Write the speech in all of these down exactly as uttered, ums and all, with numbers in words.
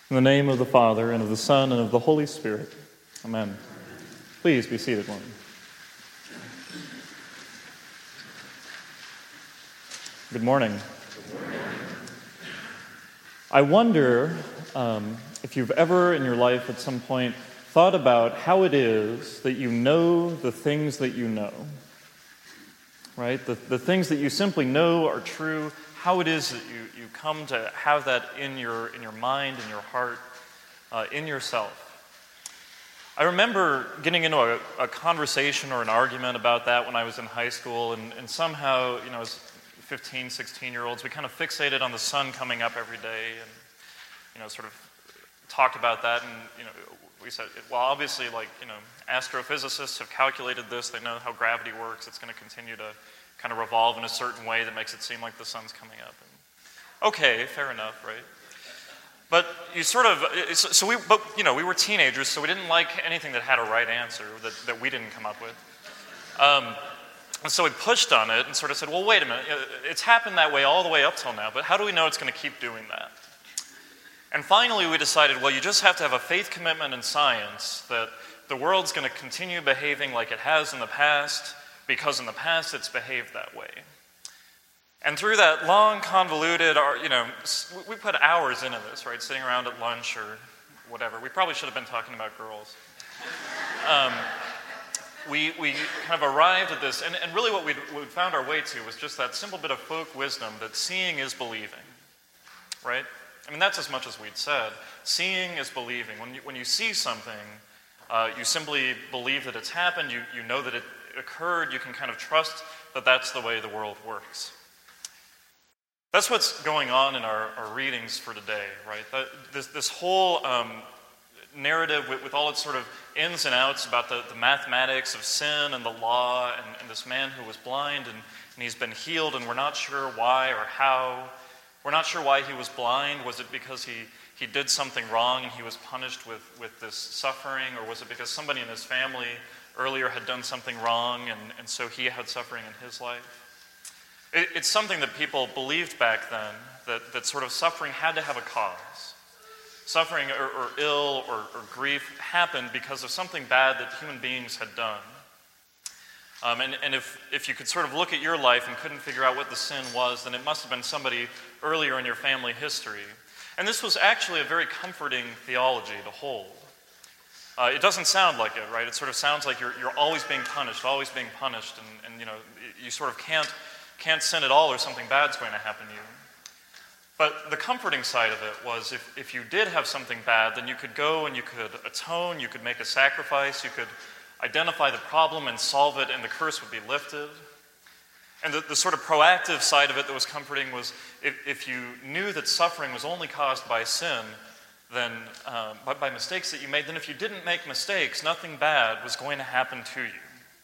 In the name of the Father, and of the Son, and of the Holy Spirit. Amen. Please be seated, one. Good morning. Good morning. I wonder um, if you've ever in your life at some point thought about how it is that you know the things that you know, right? The, the things that you simply know are true, how it is that you, you come to have that in your, in your mind, in your heart, uh, in yourself. I remember getting into a, a conversation or an argument about that when I was in high school, and, and somehow, you know, as fifteen, sixteen-year-olds, we kind of fixated on the sun coming up every day and, you know, sort of talked about that, and, you know, we said, well, obviously, like, you know, astrophysicists have calculated this, they know how gravity works, it's going to continue to kind of revolve in a certain way that makes it seem like the sun's coming up. And, okay, fair enough, right? But you sort of, so we, but, you know, we were teenagers, so we didn't like anything that had a right answer that, that we didn't come up with. Um, and so we pushed on it and sort of said, well, wait a minute, it's happened that way all the way up till now, but how do we know it's going to keep doing that? And finally we decided, well, you just have to have a faith commitment in science that the world's going to continue behaving like it has in the past, because in the past it's behaved that way. And through that long, convoluted, you know, we put hours into this, right, sitting around at lunch or whatever. We probably should have been talking about girls. Um, we we kind of arrived at this, and, and really what we'd, what we'd found our way to was just that simple bit of folk wisdom that seeing is believing, right? I mean, that's as much as we'd said. Seeing is believing. When you, when you see something, uh, you simply believe that it's happened, you, you know that it occurred, you can kind of trust that that's the way the world works. That's what's going on in our, our readings for today, right? That, this, this whole um, narrative with, with all its sort of ins and outs about the, the mathematics of sin and the law and, and this man who was blind and, and he's been healed and we're not sure why or how. We're not sure why he was blind. Was it because he, he did something wrong and he was punished with, with this suffering, or was it because somebody in his family earlier had done something wrong and, and so he had suffering in his life? It, it's something that people believed back then, that, that sort of suffering had to have a cause. Suffering or, or ill or, or grief happened because of something bad that human beings had done. Um, and and if, if you could sort of look at your life and couldn't figure out what the sin was, then it must have been somebody earlier in your family history. And this was actually a very comforting theology to hold. Uh, it doesn't sound like it, right? It sort of sounds like you're you're always being punished, always being punished, and, and you know, you sort of can't can't sin at all or something bad's going to happen to you. But the comforting side of it was if, if you did have something bad, then you could go and you could atone, you could make a sacrifice, you could identify the problem and solve it, and the curse would be lifted. And the, the sort of proactive side of it that was comforting was if, if you knew that suffering was only caused by sin, then um, by, by mistakes that you made, then if you didn't make mistakes, nothing bad was going to happen to you.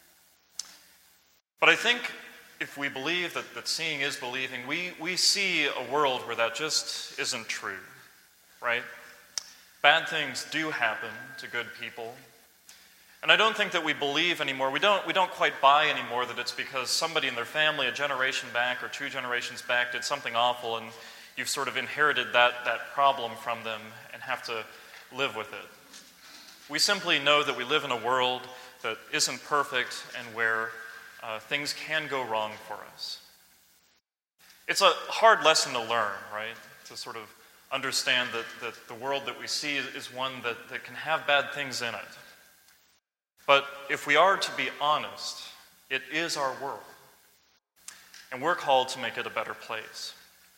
But I think if we believe that, that seeing is believing, we, we see a world where that just isn't true, right? Bad things do happen to good people. And I don't think that we believe anymore, we don't, we don't quite buy anymore that it's because somebody in their family a generation back or two generations back did something awful and you've sort of inherited that, that problem from them and have to live with it. We simply know that we live in a world that isn't perfect and where uh, things can go wrong for us. It's a hard lesson to learn, right? To sort of understand that, that the world that we see is one that, that can have bad things in it. But if we are to be honest, it is our world. And we're called to make it a better place.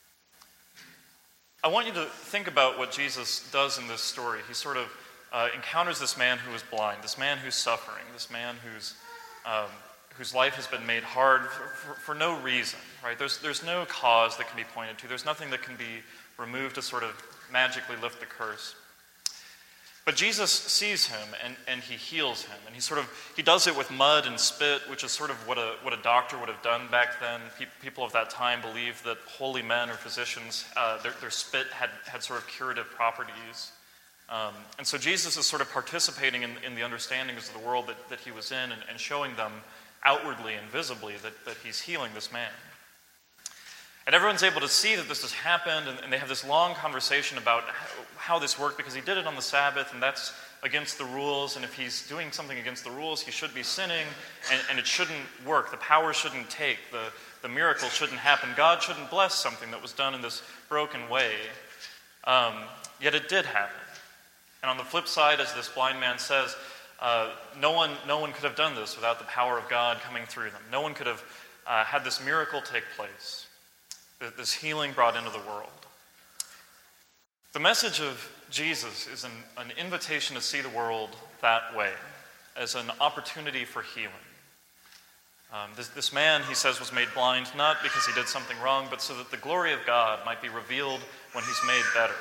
I want you to think about what Jesus does in this story. He sort of uh, encounters this man who is blind, this man who's suffering, this man who's, um, whose life has been made hard for, for, for no reason, right? There's, there's no cause that can be pointed to. There's nothing that can be removed to sort of magically lift the curse. But Jesus sees him and, and he heals him. And he sort of, he does it with mud and spit, which is sort of what a what a doctor would have done back then. Pe- people of that time believed that holy men or physicians, uh, their, their spit had, had sort of curative properties. Um, and so Jesus is sort of participating in, in the understandings of the world that, that he was in and, and showing them outwardly and visibly that, that he's healing this man. And everyone's able to see that this has happened, and, and they have this long conversation about how, how this worked, because he did it on the Sabbath, and that's against the rules, and if he's doing something against the rules, he should be sinning, and, and it shouldn't work. The power shouldn't take. The, the miracle shouldn't happen. God shouldn't bless something that was done in this broken way. Um, yet it did happen. And on the flip side, as this blind man says, uh, no one, no one could have done this without the power of God coming through them. No one could have uh, had this miracle take place, this healing brought into the world. The message of Jesus is an, an invitation to see the world that way, as an opportunity for healing. Um, this, this man, he says, was made blind not because he did something wrong, but so that the glory of God might be revealed when he's made better.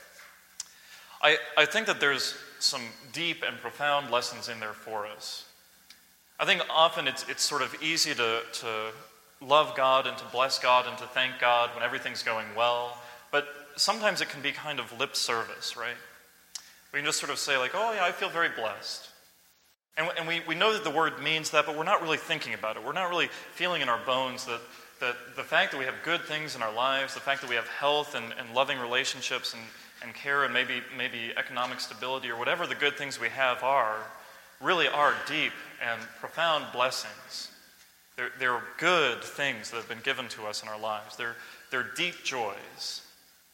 I, I think that there's some deep and profound lessons in there for us. I think often it's, it's sort of easy to, to love God and to bless God and to thank God when everything's going well, but sometimes it can be kind of lip service, right? We can just sort of say like, oh yeah, I feel very blessed. And, and we, we know that the word means that, but we're not really thinking about it. We're not really feeling in our bones that, that the fact that we have good things in our lives, the fact that we have health and, and loving relationships and, and care and maybe, maybe economic stability or whatever the good things we have are, really are deep and profound blessings. They're, they're good things that have been given to us in our lives. They're, they're deep joys.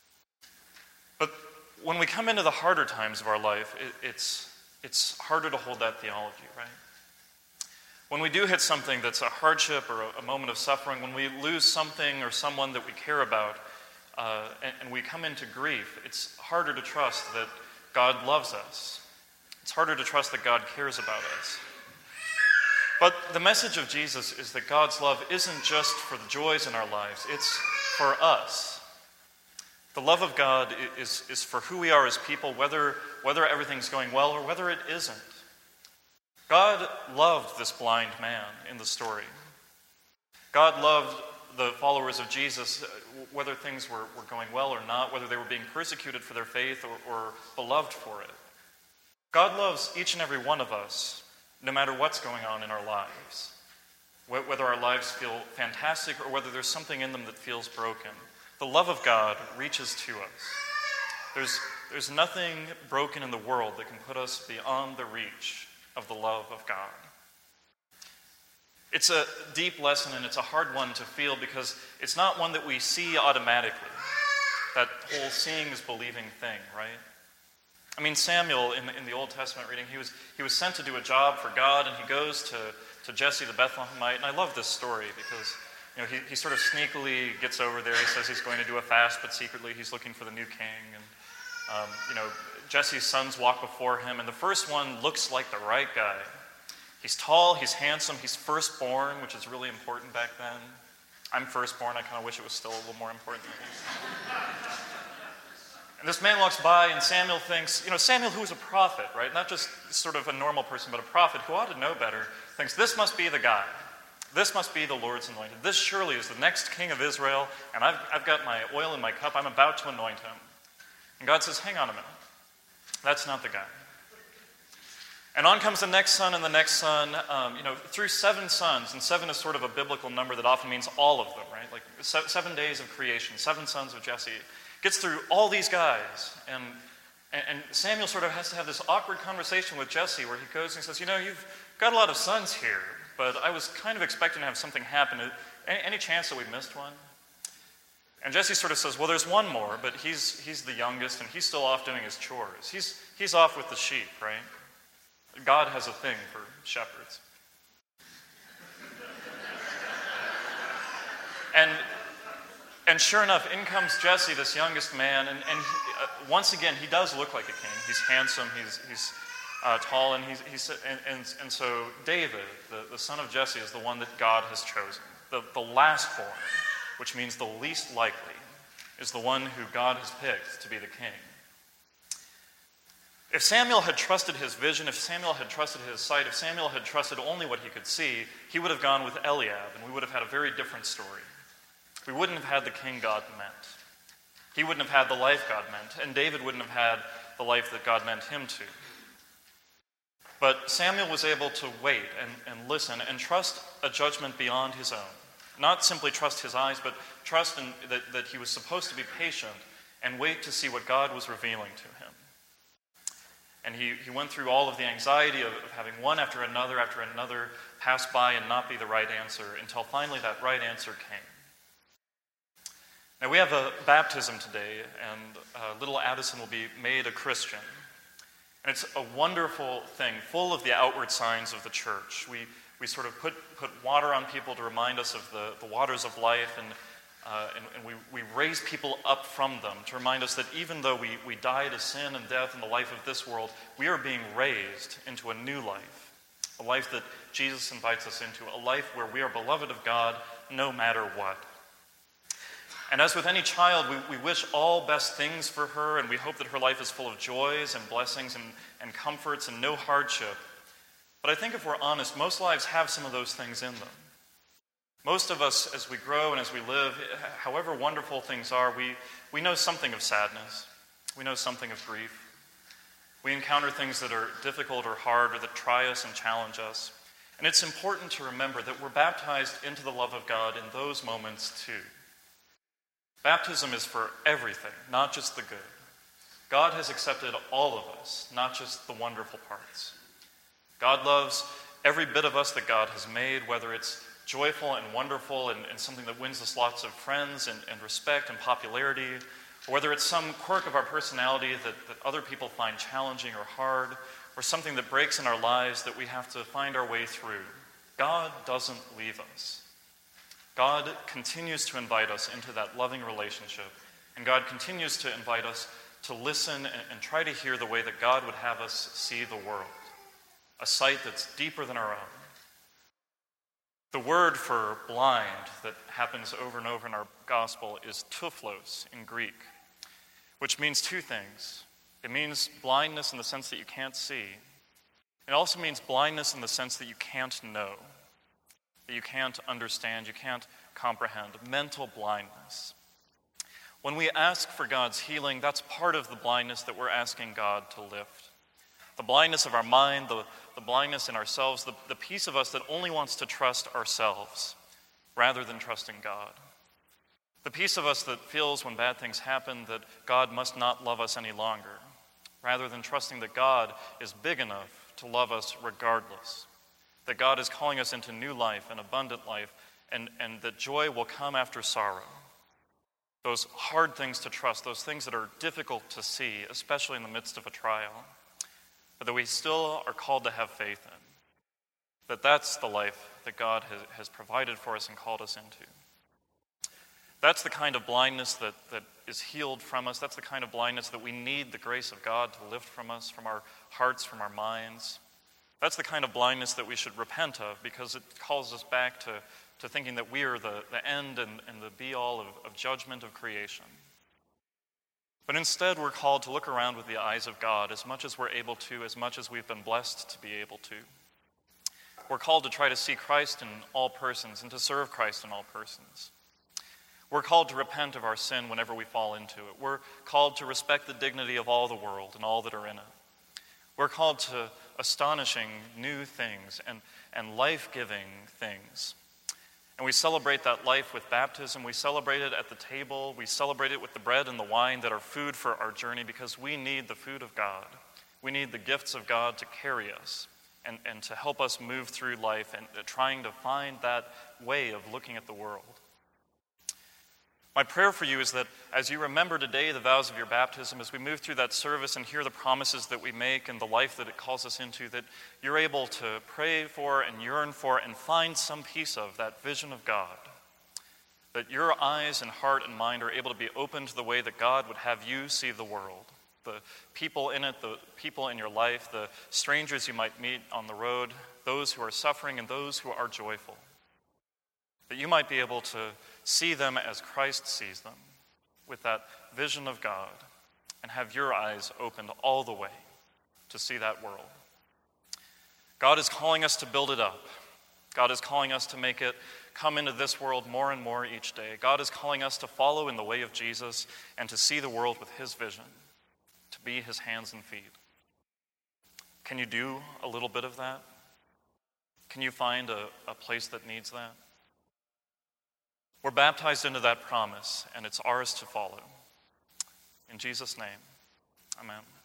But when we come into the harder times of our life, it, it's it's harder to hold that theology, right? When we do hit something that's a hardship or a, a moment of suffering, when we lose something or someone that we care about, uh, and, and we come into grief, it's harder to trust that God loves us. It's harder to trust that God cares about us. But the message of Jesus is that God's love isn't just for the joys in our lives, it's for us. The love of God is, is for who we are as people, whether, whether everything's going well or whether it isn't. God loved this blind man in the story. God loved the followers of Jesus, whether things were, were going well or not, whether they were being persecuted for their faith or, or beloved for it. God loves each and every one of us, no matter what's going on in our lives. Whether our lives feel fantastic or whether there's something in them that feels broken. The love of God reaches to us. There's, there's nothing broken in the world that can put us beyond the reach of the love of God. It's a deep lesson and it's a hard one to feel because it's not one that we see automatically. That whole seeing is believing thing, right? I mean, Samuel in the, in the Old Testament reading, he was, he was sent to do a job for God, and he goes to, to Jesse the Bethlehemite, and I love this story because You know, he, he sort of sneakily gets over there. He says he's going to do a fast, but secretly he's looking for the new king. And, um, you know, Jesse's sons walk before him, and the first one looks like the right guy. He's tall, he's handsome, he's firstborn, which is really important back then. I'm firstborn. I kind of wish it was still a little more important than me. And this man walks by, and Samuel thinks, you know, Samuel, who is a prophet, right? Not just sort of a normal person, but a prophet who ought to know better, thinks this must be the guy. This must be the Lord's anointed. This surely is the next king of Israel, and I've, I've got my oil in my cup. I'm about to anoint him. And God says, hang on a minute. That's not the guy. And on comes the next son and the next son, um, you know, through seven sons, and seven is sort of a biblical number that often means all of them, right? Like seven days of creation, seven sons of Jesse. Gets through all these guys, and, and Samuel sort of has to have this awkward conversation with Jesse where he goes and says, you know, you've got a lot of sons here, but I was kind of expecting to have something happen. Any, any chance that we missed one? And Jesse sort of says, well, there's one more, but he's he's the youngest, and he's still off doing his chores. He's he's off with the sheep, right? God has a thing for shepherds. and and sure enough, in comes Jesse, this youngest man, and, and he, uh, once again, he does look like a king. He's handsome, he's he's Uh, tall, and he's, he's and, and, and so David, the, the son of Jesse, is the one that God has chosen. The, the lastborn, which means the least likely, is the one who God has picked to be the king. If Samuel had trusted his vision, if Samuel had trusted his sight, if Samuel had trusted only what he could see, he would have gone with Eliab, and we would have had a very different story. We wouldn't have had the king God meant. He wouldn't have had the life God meant, and David wouldn't have had the life that God meant him to. But Samuel was able to wait and, and listen and trust a judgment beyond his own. Not simply trust his eyes, but trust in, that, that he was supposed to be patient and wait to see what God was revealing to him. And he, he went through all of the anxiety of, of having one after another after another pass by and not be the right answer until finally that right answer came. Now we have a baptism today, and uh, little Addison will be made a Christian. And it's a wonderful thing, full of the outward signs of the church. We we sort of put, put water on people to remind us of the, the waters of life, and, uh, and, and we, we raise people up from them to remind us that even though we, we die to sin and death in the life of this world, we are being raised into a new life, a life that Jesus invites us into, a life where we are beloved of God no matter what. And as with any child, we, we wish all best things for her, and we hope that her life is full of joys and blessings and, and comforts and no hardship. But I think if we're honest, most lives have some of those things in them. Most of us, as we grow and as we live, however wonderful things are, we, we know something of sadness. We know something of grief. We encounter things that are difficult or hard or that try us and challenge us. And it's important to remember that we're baptized into the love of God in those moments too. Baptism is for everything, not just the good. God has accepted all of us, not just the wonderful parts. God loves every bit of us that God has made, whether it's joyful and wonderful and, and something that wins us lots of friends and, and respect and popularity, or whether it's some quirk of our personality that, that other people find challenging or hard, or something that breaks in our lives that we have to find our way through. God doesn't leave us. God continues to invite us into that loving relationship, and God continues to invite us to listen and, and try to hear the way that God would have us see the world. A sight that's deeper than our own. The word for blind that happens over and over in our gospel is tuphlos in Greek, which means two things. It means blindness in the sense that you can't see. It also means blindness in the sense that you can't know, that you can't understand, you can't comprehend, mental blindness. When we ask for God's healing, that's part of the blindness that we're asking God to lift. The blindness of our mind, the, the blindness in ourselves, the, the piece of us that only wants to trust ourselves rather than trusting God. The piece of us that feels when bad things happen that God must not love us any longer, rather than trusting that God is big enough to love us regardless, that God is calling us into new life, an abundant life, and, and that joy will come after sorrow. Those hard things to trust, those things that are difficult to see, especially in the midst of a trial, but that we still are called to have faith in. That that's the life that God has, has provided for us and called us into. That's the kind of blindness that, that is healed from us. That's the kind of blindness that we need the grace of God to lift from us, from our hearts, from our minds. That's the kind of blindness that we should repent of, because it calls us back to, to thinking that we are the, the end and, and the be-all of, of judgment of creation. But instead, we're called to look around with the eyes of God as much as we're able to, as much as we've been blessed to be able to. We're called to try to see Christ in all persons and to serve Christ in all persons. We're called to repent of our sin whenever we fall into it. We're called to respect the dignity of all the world and all that are in it. We're called to astonishing new things and, and life-giving things. And we celebrate that life with baptism. We celebrate it at the table. We celebrate it with the bread and the wine that are food for our journey, because we need the food of God. We need the gifts of God to carry us and, and to help us move through life and uh, trying to find that way of looking at the world. My prayer for you is that as you remember today the vows of your baptism, as we move through that service and hear the promises that we make and the life that it calls us into, that you're able to pray for and yearn for and find some piece of that vision of God. That your eyes and heart and mind are able to be open to the way that God would have you see the world. The people in it, the people in your life, the strangers you might meet on the road, those who are suffering and those who are joyful. That you might be able to see them as Christ sees them, with that vision of God, and have your eyes opened all the way to see that world. God is calling us to build it up. God is calling us to make it come into this world more and more each day. God is calling us to follow in the way of Jesus and to see the world with his vision, to be his hands and feet. Can you do a little bit of that? Can you find a, a place that needs that? We're baptized into that promise, and it's ours to follow. In Jesus' name, amen.